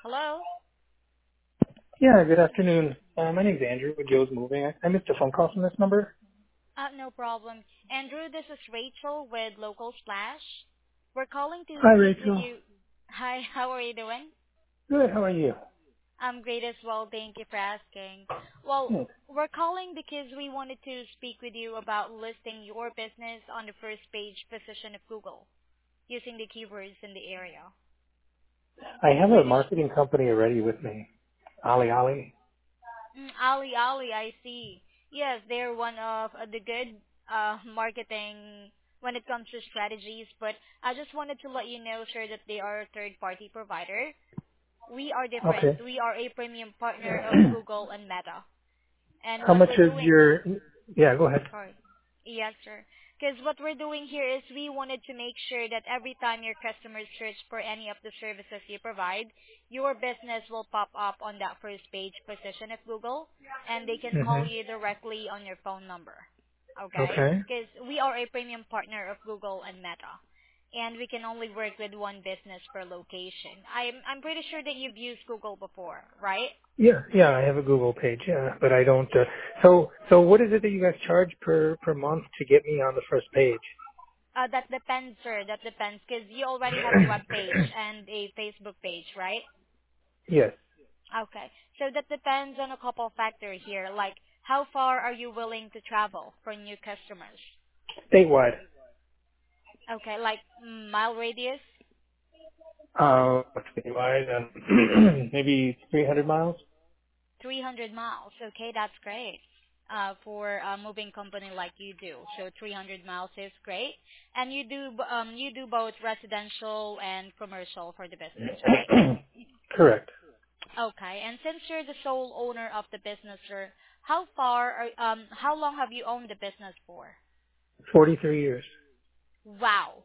Hello? Yeah, good afternoon. My name's Andrew with Joe's Moving. I missed a phone call from this number. No problem. Andrew, this is Rachel with Local Splash. We're calling to Hi, speak with Rachel. you. Hi, how are you doing? Good, how are you? I'm great as well. Thank you for asking. Well, Good. we're calling because we wanted to speak with you about listing your business on the first page position of Google using the keywords in the area. I have a marketing company already with me, Ali Ali. Ali Ali, I see. Yes, they're one of the good marketing when it comes to strategies, but I just wanted to let you know, sir, that they are a third-party provider. We are different. Okay. We are a premium partner of Google and Meta. And How what much we're is doing, your... Yeah, go ahead. sorry. Yes, sir. Because what we're doing here is we wanted to make sure that every time your customers search for any of the services you provide, your business will pop up on that first page position of Google, and they can call you hmm directly on your phone number. Okay? Okay. Because we are a premium partner of Google and Meta, and we can only work with one business per location. I'm pretty sure that you've used Google before, right? Yeah, I have a Google page, yeah, but I don't... So what is it that you guys charge per month to get me on the first page? That depends, sir. That depends, because you already have a web page and a Facebook page, right? Yes, Okay. So that depends on a couple of factors here, like how far are you willing to travel for new customers? statewide. Okay, like mile radius, Statewide, maybe 300 miles? 300 miles. Okay, that's great. For a moving company like you do. So 300 miles is great. And you do both residential and commercial for the business, right? Correct. Okay. And since you're the sole owner of the business, sir, how long have you owned the business for? 43 years. Wow.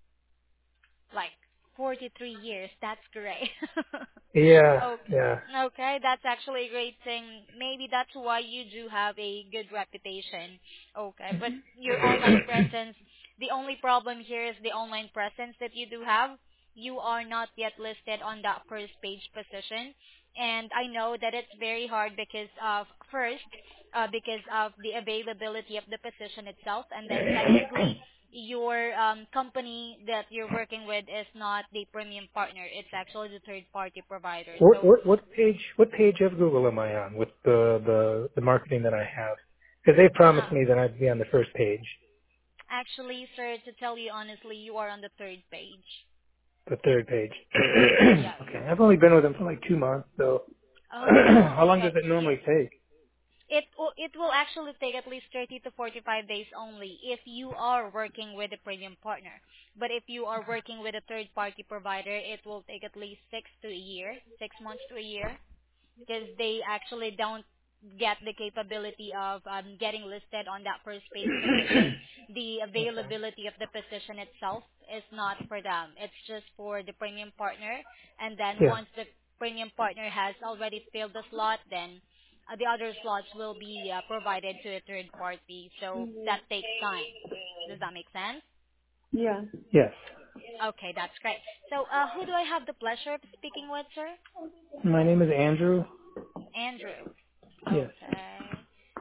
Like 43 years. That's great. Yeah, Okay. yeah. Okay, that's actually a great thing. Maybe that's why you do have a good reputation. Okay, but your online presence, the only problem here is the online presence that you do have. You are not yet listed on that first page position. And I know that it's very hard because of, first, because of the availability of the position itself. And then secondly, your company that you're working with is not the premium partner. It's actually the third party provider. So What page of Google am I on with the marketing that I have? Because they promised uh, me that I'd be on the first page, actually, sir, to tell you honestly, you are on the third page. the third page. Yes. Okay, I've only been with them for like 2 months, so Oh, how long does okay. it Yes. normally take? It will actually take at least 30 to 45 days only if you are working with a premium partner. But if you are working with a third party provider, it will take at least 6 months to a year. Because they actually don't get the capability of getting listed on that first page position. The Okay. availability of the position itself is not for them. It's just for the premium partner. And then Yeah. once the premium partner has already filled the slot, then the other slots will be provided to a third party. So that takes time. Does that make sense? Yeah. Yes. Okay, that's great. So who do I have the pleasure of speaking with, sir? My name is Andrew. Andrew. Yes. Okay.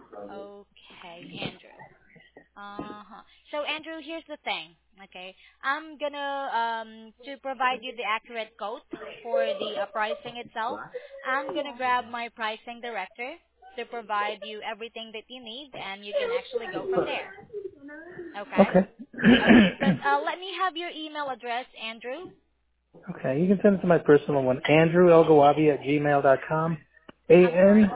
Okay, Andrew. Uh-huh. So Andrew, here's the thing. Okay, I'm gonna to provide you the accurate quote for the pricing itself. I'm gonna grab my pricing director to provide you everything that you need, and you can actually go from there. Okay. Okay. Okay, but let me have your email address, Andrew. Okay, you can send it to my personal one, andrewelgawabi@gmail.com. I'm sorry.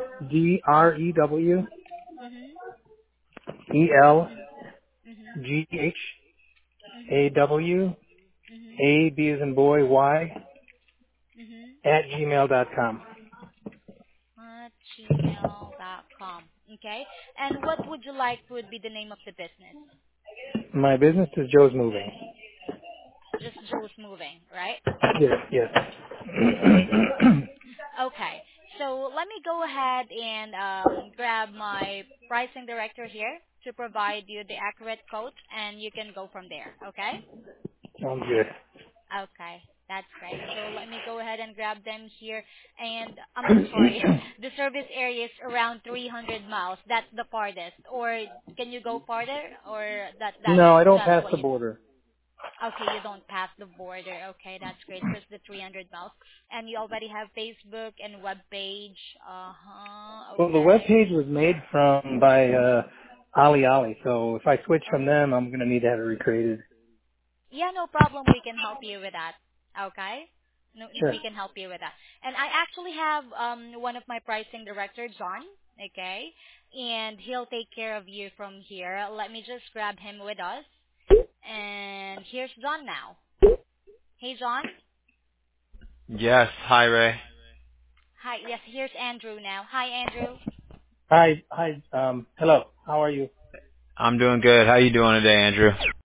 Mhm. Mhm. Mhm. ANDREWELGAWABI Mhm. Mhm. B as in boy, Y, Mhm. at gmail.com. At gmail.com. Okay. And what would you like would be the name of the business? My business is Joe's Moving. Just Joe's Moving, right? Yes, yes. Okay. So let me go ahead and grab my pricing director here to provide you the accurate quote, and you can go from there. Okay? Sounds good. Okay. That's great. So let me go ahead and grab them here. And I'm sorry, the service area is around 300 miles. That's the farthest. Or can you go farther? Or No, I don't that's pass what the you do? border. Okay, you don't pass the border. Okay, that's great. Just the 300 miles. And you already have Facebook and web page. Uh-huh. Well, the web Okay. page was made by Ali Ali, so if I switch from Oh. them, I'm going to need to have it recreated. Yeah, no problem. We can help you with that. Okay? No, Sure. we can help you with that. And I actually have one of my pricing director, John, okay? And he'll take care of you from here. Let me just grab him with us. And here's John now. Hey, John. Yes. Hi, Ray. Hi. Yes, here's Andrew now. Hi, Andrew. Hi. Hello. How are you? I'm doing good. How you doing today, Andrew?